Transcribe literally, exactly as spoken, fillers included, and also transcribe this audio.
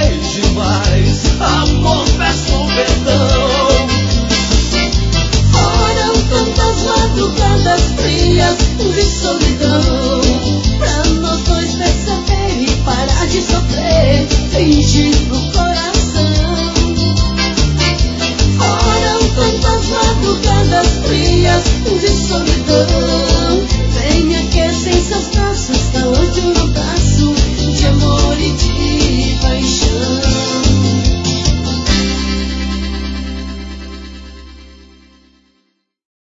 demais, amor, peço perdão. Foram tantas madrugadas frias de solidão, pra nós dois perceber e parar de sofrer, fingir no coração. Foram tantas madrugadas frias de solidão, venha que sem seus braços tá onde não tá.